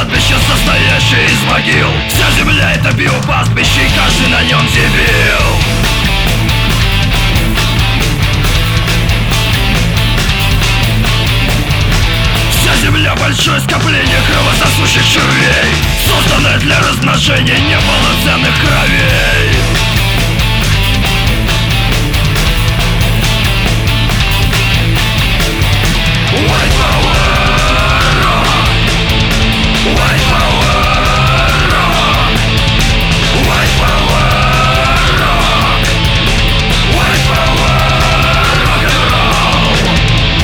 кладбище, состоящее из могил. Вся земля — это биопастбище, и каждый на нем дебил. Вся земля — большое скопление кровососущих червей, созданное для размножения неполноценных кровей. White power rock, white power rock, white power rock, white power rock and roll.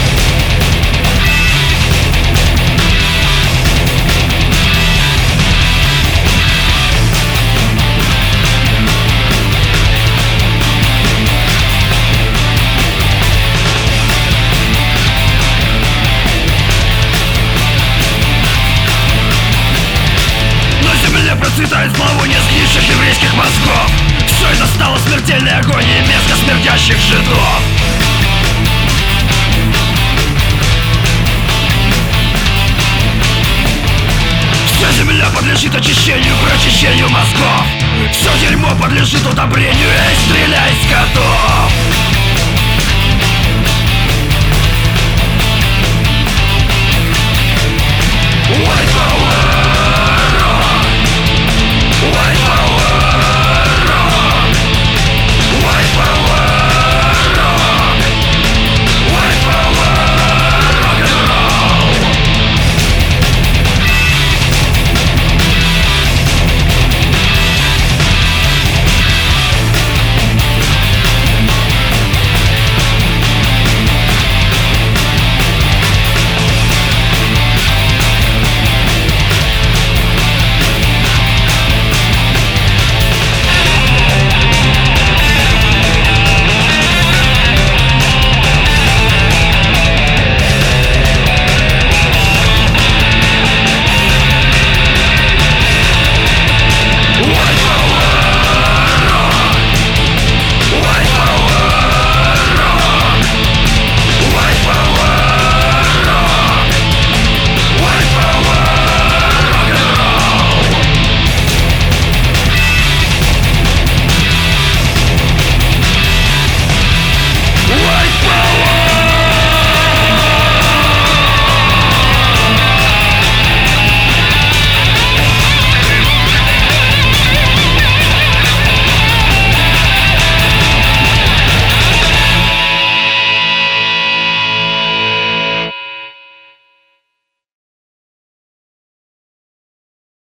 Процветает зловоние сгнивших еврейских мозгов. Все это стало смертельной агонией место смердящих жидов. Вся земля подлежит очищению, прочищению мозгов. Все дерьмо подлежит удобрению. Эй, стреляй, скотов!